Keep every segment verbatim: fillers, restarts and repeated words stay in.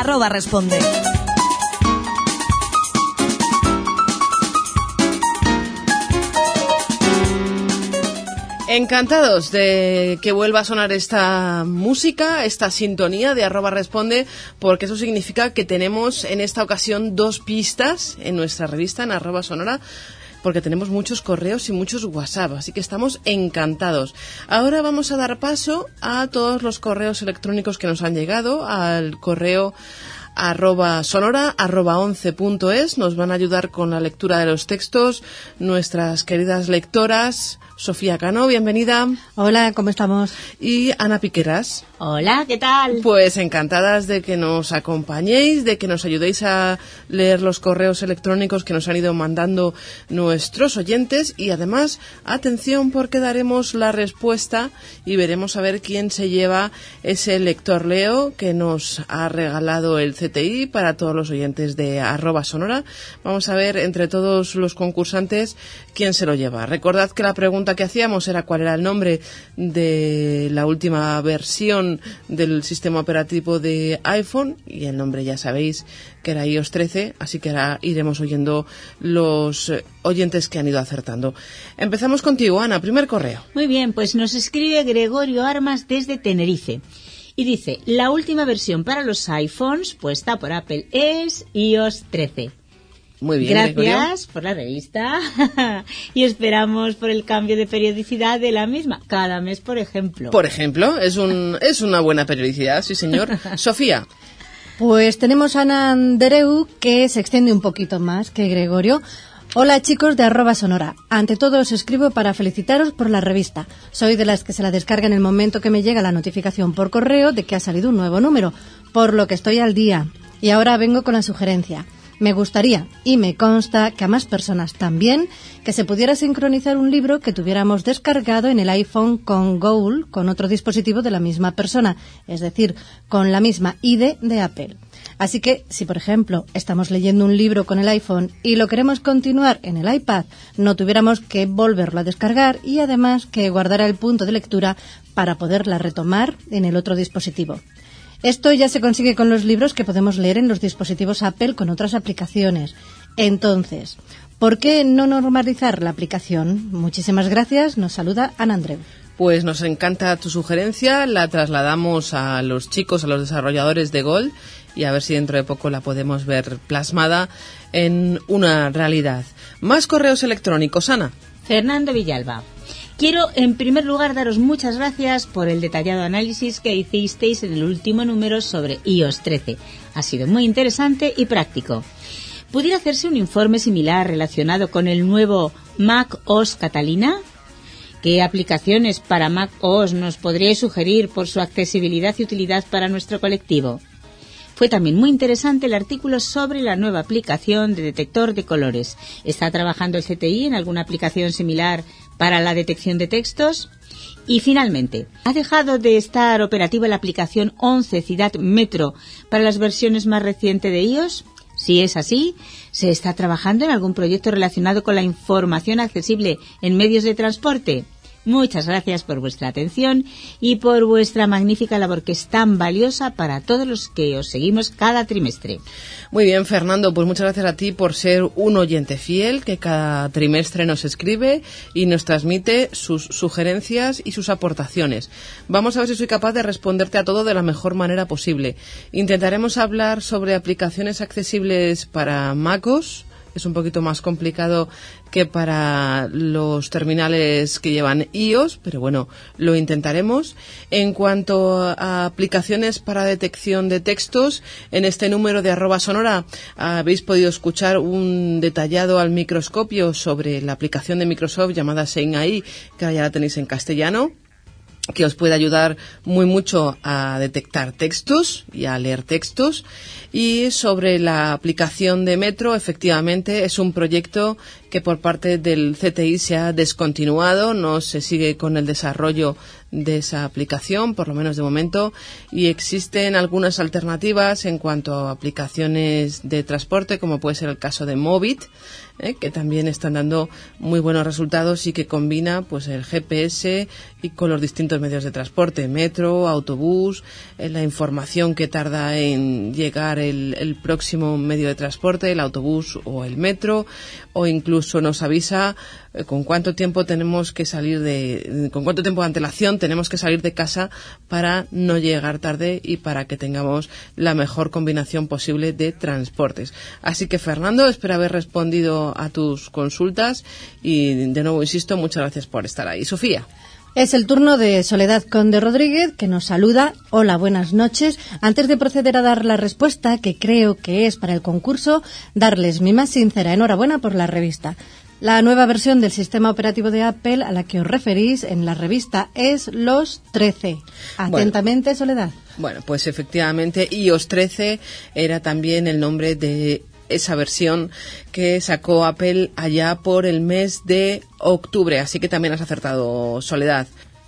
arroba responde. Encantados de que vuelva a sonar esta música, esta sintonía de arroba responde, porque eso significa que tenemos en esta ocasión dos pistas en nuestra revista, en arroba sonora, porque tenemos muchos correos y muchos WhatsApp, así que estamos encantados. Ahora vamos a dar paso a todos los correos electrónicos que nos han llegado, al correo arroba sonora arroba once punto es. Nos van a ayudar con la lectura de los textos nuestras queridas lectoras Sofía Cano, bienvenida. Hola, ¿cómo estamos? Y Ana Piqueras. Hola, ¿qué tal? Pues encantadas de que nos acompañéis, de que nos ayudéis a leer los correos electrónicos que nos han ido mandando nuestros oyentes, y además, atención, porque daremos la respuesta y veremos a ver quién se lleva ese lector Leo que nos ha regalado el C T I para todos los oyentes de arroba sonora. Vamos a ver entre todos los concursantes quién se lo lleva. Recordad que la pregunta que hacíamos era cuál era el nombre de la última versión del sistema operativo de iPhone, y el nombre ya sabéis que era i O S trece, así que ahora iremos oyendo los oyentes que han ido acertando. Empezamos contigo, Ana, primer correo. Muy bien, pues nos escribe Gregorio Armas desde Tenerife y dice: la última versión para los iPhones puesta por Apple es i O S trece. Muy bien, gracias, Gregorio, por la revista y esperamos por el cambio de periodicidad de la misma, cada mes, por ejemplo. Por ejemplo, es un es una buena periodicidad, sí señor. Sofía. Pues tenemos a Ana Andereu, que se extiende un poquito más que Gregorio. Hola chicos de arroba sonora. Ante todo os escribo para felicitaros por la revista. Soy de las que se la descarga en el momento que me llega la notificación por correo de que ha salido un nuevo número, por lo que estoy al día. Y ahora vengo con la sugerencia. Me gustaría, y me consta que a más personas también, que se pudiera sincronizar un libro que tuviéramos descargado en el iPhone con Google, con otro dispositivo de la misma persona, es decir, con la misma I D de Apple. Así que, si por ejemplo estamos leyendo un libro con el iPhone y lo queremos continuar en el iPad, no tuviéramos que volverlo a descargar y además que guardara el punto de lectura para poderla retomar en el otro dispositivo. Esto ya se consigue con los libros que podemos leer en los dispositivos Apple con otras aplicaciones. Entonces, ¿por qué no normalizar la aplicación? Muchísimas gracias. Nos saluda Ana Andreu. Pues nos encanta tu sugerencia, la trasladamos a los chicos, a los desarrolladores de Gold, y a ver si dentro de poco la podemos ver plasmada en una realidad. Más correos electrónicos, Ana. Fernando Villalba. Quiero, en primer lugar, daros muchas gracias por el detallado análisis que hicisteis en el último número sobre i O S trece. Ha sido muy interesante y práctico. ¿Pudiera hacerse un informe similar relacionado con el nuevo Mac O S Catalina? ¿Qué aplicaciones para Mac O S nos podríais sugerir por su accesibilidad y utilidad para nuestro colectivo? Fue también muy interesante el artículo sobre la nueva aplicación de detector de colores. ¿Está trabajando el C T I en alguna aplicación similar para la detección de textos? Y finalmente, ¿ha dejado de estar operativa la aplicación once Ciudad Metro para las versiones más recientes de iOS? Si es así, ¿se está trabajando en algún proyecto relacionado con la información accesible en medios de transporte? Muchas gracias por vuestra atención y por vuestra magnífica labor, que es tan valiosa para todos los que os seguimos cada trimestre. Muy bien, Fernando, pues muchas gracias a ti por ser un oyente fiel que cada trimestre nos escribe y nos transmite sus sugerencias y sus aportaciones. Vamos a ver si soy capaz de responderte a todo de la mejor manera posible. Intentaremos hablar sobre aplicaciones accesibles para MacOS. Es un poquito más complicado que para los terminales que llevan iOS, pero bueno, lo intentaremos. En cuanto a aplicaciones para detección de textos, en este número de arroba sonora habéis podido escuchar un detallado al microscopio sobre la aplicación de Microsoft llamada Sein A I, que ahora ya la tenéis en castellano, que os puede ayudar muy mucho a detectar textos y a leer textos. Y sobre la aplicación de Metro, efectivamente, es un proyecto que por parte del C T I se ha descontinuado, no se sigue con el desarrollo de esa aplicación, por lo menos de momento, y existen algunas alternativas en cuanto a aplicaciones de transporte, como puede ser el caso de Movit, ¿eh? que también están dando muy buenos resultados y que combina pues el G P S y con los distintos medios de transporte, metro, autobús, eh, la información que tarda en llegar el, el próximo medio de transporte, el autobús o el metro, o incluso nos avisa eh, con cuánto tiempo tenemos que salir de, con cuánto tiempo de antelación tenemos que salir de casa para no llegar tarde y para que tengamos la mejor combinación posible de transportes. Así que, Fernando, espero haber respondido a tus consultas y, de nuevo, insisto, muchas gracias por estar ahí. Sofía. Es el turno de Soledad Conde Rodríguez, que nos saluda. Hola, buenas noches. Antes de proceder a dar la respuesta, que creo que es para el concurso, darles mi más sincera enhorabuena por la revista. La nueva versión del sistema operativo de Apple a la que os referís en la revista es los trece. Atentamente, bueno, Soledad. Bueno, pues efectivamente, iOS trece era también el nombre de esa versión que sacó Apple allá por el mes de octubre, así que también has acertado, Soledad.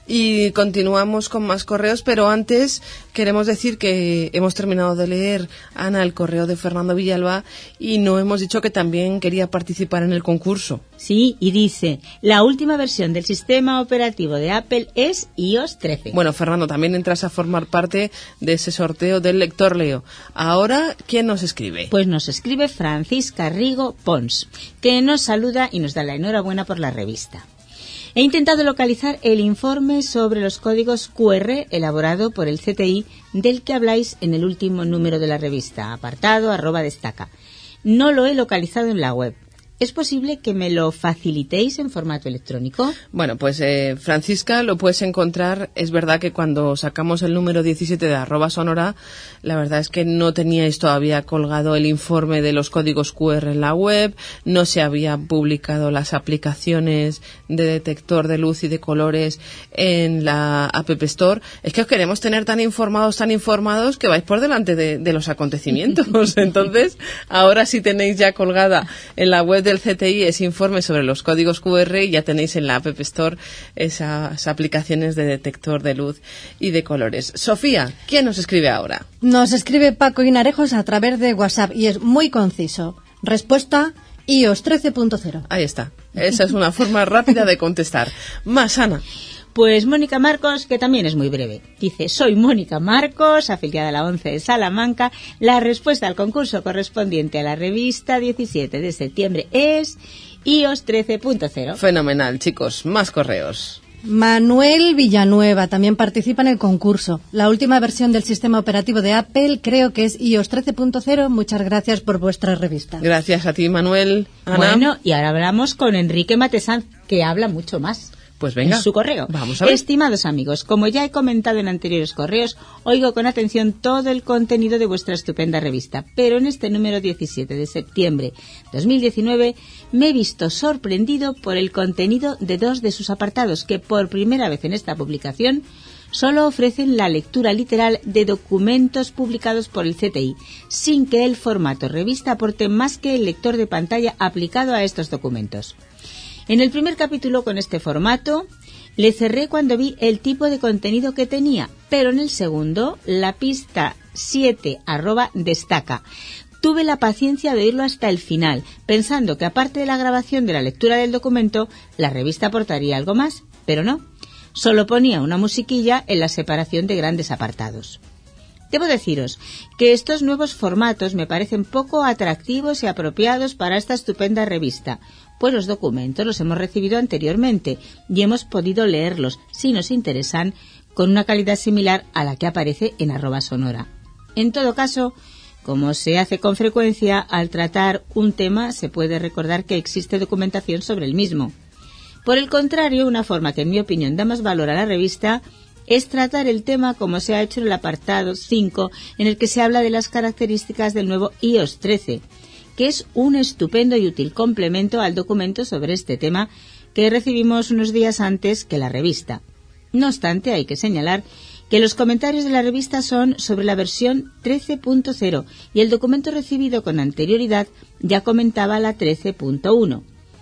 Y continuamos con más correos, pero antes queremos decir que hemos terminado de leer, Ana, el correo de Fernando Villalba y no hemos dicho que también quería participar en el concurso. Sí, y dice, la última versión del sistema operativo de Apple es iOS trece. Bueno, Fernando, también entras a formar parte de ese sorteo del lector Leo. Ahora, ¿quién nos escribe? Pues nos escribe Francisca Rigo Pons, que nos saluda y nos da la enhorabuena por la revista. He intentado localizar el informe sobre los códigos Q R elaborado por el C T I del que habláis en el último número de la revista, apartado arroba destaca. No lo he localizado en la web. ¿Es posible que me lo facilitéis en formato electrónico? Bueno, pues eh, Francisca, lo puedes encontrar. Es verdad que cuando sacamos el número diecisiete de arroba sonora, la verdad es que no teníais todavía colgado el informe de los códigos Q R en la web, no se habían publicado las aplicaciones de detector de luz y de colores en la App Store. Es que os queremos tener tan informados, tan informados, que vais por delante de, de los acontecimientos. Entonces, ahora sí tenéis ya colgada en la web del C T I ese informe sobre los códigos Q R y ya tenéis en la App Store esas aplicaciones de detector de luz y de colores. Sofía, ¿quién nos escribe ahora? Nos escribe Paco Hinarejos a través de WhatsApp y es muy conciso. Respuesta, iOS trece punto cero. Ahí está. Esa es una forma rápida de contestar. Más, Ana. Pues Mónica Marcos, que también es muy breve. Dice, soy Mónica Marcos, afiliada a la ONCE de Salamanca. La respuesta al concurso correspondiente a la revista diecisiete de septiembre es iOS trece punto cero. Fenomenal, chicos. Más correos. Manuel Villanueva también participa en el concurso. La última versión del sistema operativo de Apple creo que es iOS trece punto cero. Muchas gracias por vuestra revista. Gracias a ti, Manuel. Ana. Bueno, y ahora hablamos con Enrique Matesanz, que habla mucho más. Pues venga, en su correo. Vamos a ver. Estimados amigos, como ya he comentado en anteriores correos, oigo con atención todo el contenido de vuestra estupenda revista, pero en este número diecisiete de septiembre de dos mil diecinueve me he visto sorprendido por el contenido de dos de sus apartados que por primera vez en esta publicación solo ofrecen la lectura literal de documentos publicados por el C T I, sin que el formato revista aporte más que el lector de pantalla aplicado a estos documentos. En el primer capítulo con este formato le cerré cuando vi el tipo de contenido que tenía, pero en el segundo, la pista siete arroba destaca. Tuve la paciencia de oírlo hasta el final, pensando que aparte de la grabación de la lectura del documento, la revista aportaría algo más, pero no. Solo ponía una musiquilla en la separación de grandes apartados. Debo deciros que estos nuevos formatos me parecen poco atractivos y apropiados para esta estupenda revista, pues los documentos los hemos recibido anteriormente y hemos podido leerlos, si nos interesan, con una calidad similar a la que aparece en arroba sonora. En todo caso, como se hace con frecuencia, al tratar un tema se puede recordar que existe documentación sobre el mismo. Por el contrario, una forma que en mi opinión da más valor a la revista es tratar el tema como se ha hecho en el apartado cinco, en el que se habla de las características del nuevo iOS trece, que es un estupendo y útil complemento al documento sobre este tema que recibimos unos días antes que la revista. No obstante, hay que señalar que los comentarios de la revista son sobre la versión trece punto cero y el documento recibido con anterioridad ya comentaba la trece punto uno.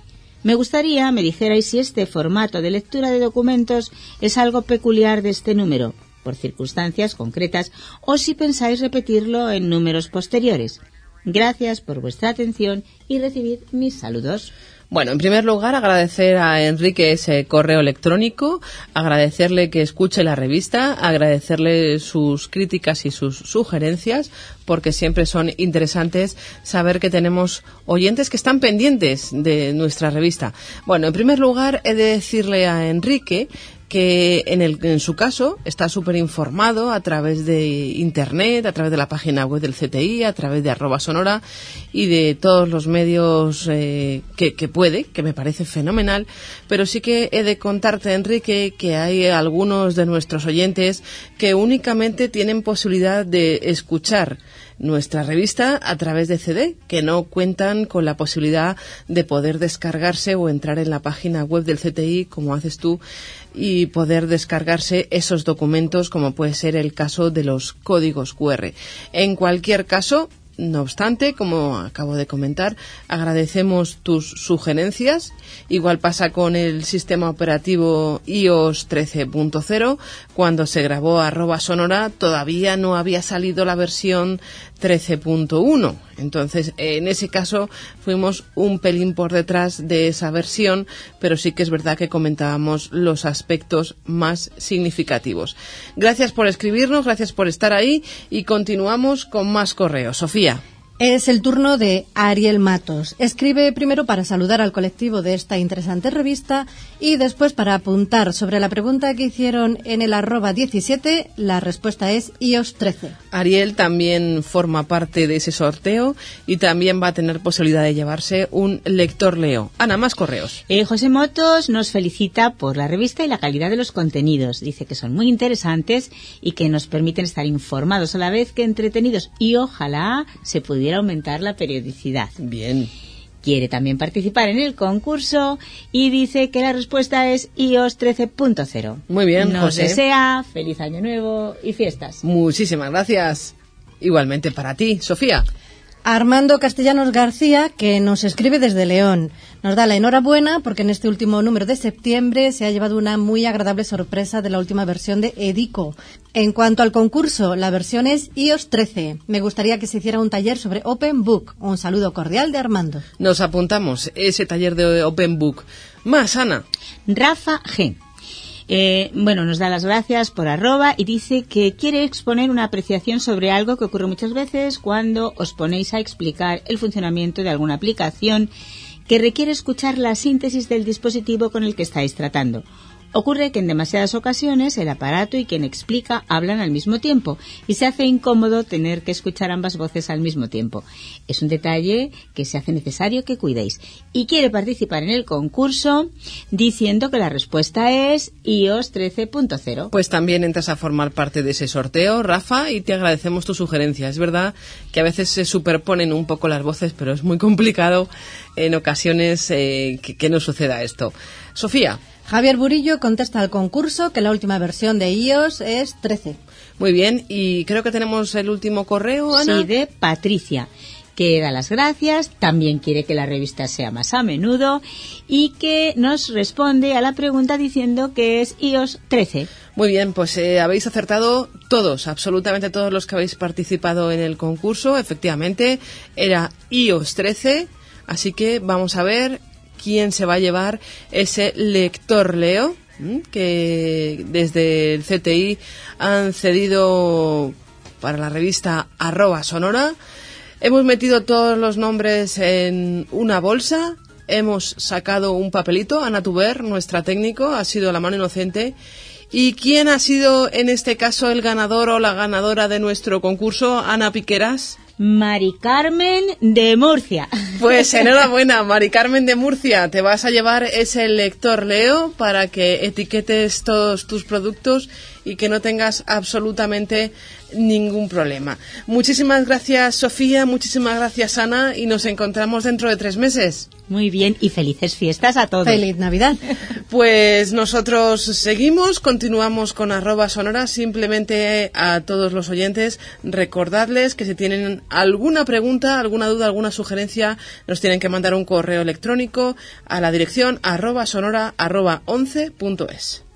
Me gustaría me dijerais si este formato de lectura de documentos es algo peculiar de este número, por circunstancias concretas, o si pensáis repetirlo en números posteriores. Gracias por vuestra atención y recibid mis saludos. Bueno, en primer lugar, agradecer a Enrique ese correo electrónico, agradecerle que escuche la revista, agradecerle sus críticas y sus sugerencias, porque siempre son interesantes saber que tenemos oyentes que están pendientes de nuestra revista. Bueno, en primer lugar, he de decirle a Enrique que en, el, en su caso está súper informado a través de Internet, a través de la página web del C T I, a través de arroba sonora y de todos los medios eh, que, que puede, que me parece fenomenal, pero sí que he de contarte, Enrique, que hay algunos de nuestros oyentes que únicamente tienen posibilidad de escuchar nuestra revista a través de C D, que no cuentan con la posibilidad de poder descargarse o entrar en la página web del C T I como haces tú y poder descargarse esos documentos, como puede ser el caso de los códigos cu erre. En cualquier caso, no obstante, como acabo de comentar, agradecemos tus sugerencias. Igual pasa con el sistema operativo i O S trece punto cero. Cuando se grabó arroba sonora todavía no había salido la versión trece punto uno. Entonces, en ese caso, fuimos un pelín por detrás de esa versión, pero sí que es verdad que comentábamos los aspectos más significativos. Gracias por escribirnos, gracias por estar ahí y continuamos con más correos. Sofía. Es el turno de Ariel Matos. Escribe primero para saludar al colectivo de esta interesante revista y después para apuntar sobre la pregunta que hicieron en el arroba diecisiete. La respuesta es i O S trece. Ariel también forma parte de ese sorteo y también va a tener posibilidad de llevarse un lector Leo. Ana, más correos. Eh, José Motos nos felicita por la revista y la calidad de los contenidos. Dice que son muy interesantes y que nos permiten estar informados a la vez que entretenidos, y ojalá se pudiera aumentar la periodicidad. Bien. Quiere también participar en el concurso y dice que la respuesta es i O S trece punto cero. Muy bien, Nos José. desea feliz año nuevo y fiestas. Muchísimas gracias. Igualmente para ti, Sofía. Armando Castellanos García, que nos escribe desde León. Nos da la enhorabuena porque en este último número de septiembre se ha llevado una muy agradable sorpresa de la última versión de Edico. En cuanto al concurso, la versión es i O S trece. Me gustaría que se hiciera un taller sobre Open Book. Un saludo cordial de Armando. Nos apuntamos ese taller de Open Book. Más, Ana. Rafa G. Eh, bueno, nos da las gracias por arroba y dice que quiere exponer una apreciación sobre algo que ocurre muchas veces cuando os ponéis a explicar el funcionamiento de alguna aplicación que requiere escuchar la síntesis del dispositivo con el que estáis tratando. Ocurre que en demasiadas ocasiones el aparato y quien explica hablan al mismo tiempo y se hace incómodo tener que escuchar ambas voces al mismo tiempo. Es un detalle que se hace necesario que cuidéis. Y quiere participar en el concurso diciendo que la respuesta es i O S trece punto cero. Pues también entras a formar parte de ese sorteo, Rafa, y te agradecemos tu sugerencia. Es verdad que a veces se superponen un poco las voces, pero es muy complicado en ocasiones eh, que, que no suceda esto. Sofía. Javier Burillo contesta al concurso que la última versión de i O S es trece. Muy bien, y creo que tenemos el último correo, Ana. Sí, de Patricia, que da las gracias, también quiere que la revista sea más a menudo y que nos responde a la pregunta diciendo que es i O S trece. Muy bien, pues eh, habéis acertado todos, absolutamente todos los que habéis participado en el concurso. Efectivamente, era i O S trece, así que vamos a ver quién se va a llevar ese lector Leo, que desde el C T I han cedido para la revista arroba sonora. Hemos metido todos los nombres en una bolsa, hemos sacado un papelito. Ana Tuber, nuestra técnico, ha sido la mano inocente. ¿Y quién ha sido en este caso el ganador o la ganadora de nuestro concurso, Ana Piqueras? Mari Carmen de Murcia. Pues enhorabuena, Mari Carmen de Murcia. Te vas a llevar ese lector Leo para que etiquetes todos tus productos y que no tengas absolutamente ningún problema. Muchísimas gracias, Sofía, muchísimas gracias, Ana, y nos encontramos dentro de tres meses. Muy bien, y felices fiestas a todos. ¡Feliz Navidad! Pues nosotros seguimos, continuamos con arroba sonora. Simplemente a todos los oyentes recordadles que si tienen alguna pregunta, alguna duda, alguna sugerencia, nos tienen que mandar un correo electrónico a la dirección arroba sonora arroba once punto es.